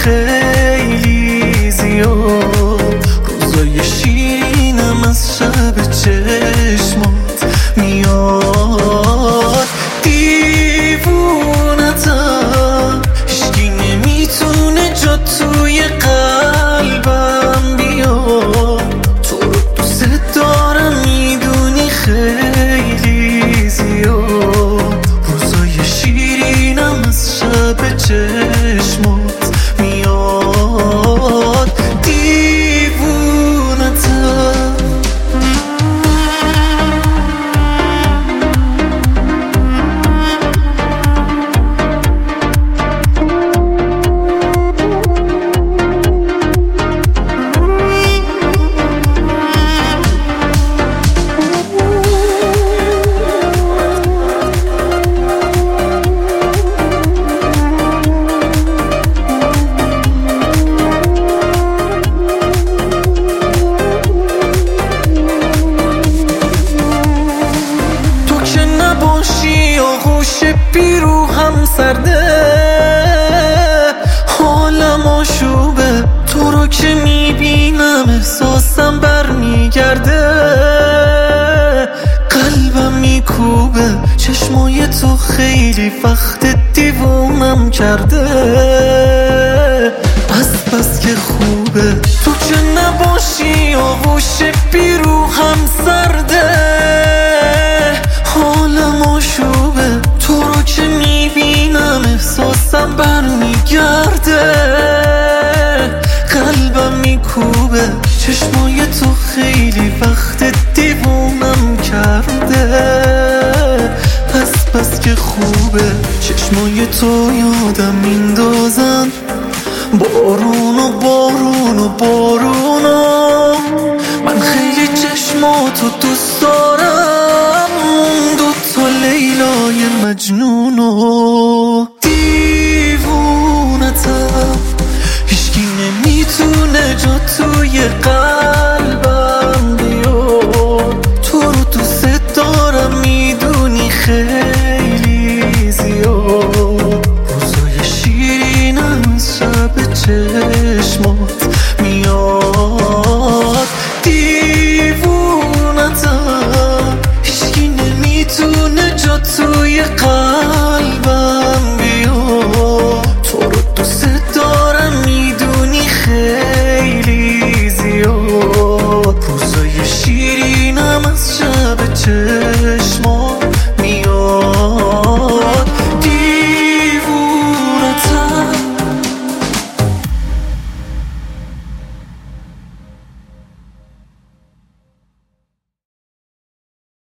خیلی زیاد. روزای شیرینم از شب چشمات میاد. دیوونتم، هیچکی نمیتونه جا توی قلبم بیاد. تو رو دوست دارم میدونی خیلی زیاد. روزای شیرینم از شب چشمات میاد. دیوونتم. آغوش پیرو هم سرده، حالم آشوبه. تو رو که میبینم احساسم برمیگرده. قلبم میکوبه، چشمای تو خیلی وقت دیوونم کرده. بس که خوبه تو که نباشی. آغوش پیرو هم سرده، حالم آشوبه. تو رو که میبینم احساسم برمیگرده. قلبم میکوبه، چشمای تو خیلی وقت دیوونم کرده. بس که خوبه چشمای تو یادم میندازن. بارون و بارون و بارونو، من خیلی چشماتو دوست دارم. دوتا لیلای مجنونو. دیوونتم، هیچکی نمیتونه جا توی قلبم بیاد. تو رو دوست دارم میدونی خیلی زیاد. روزای شیرینم از شب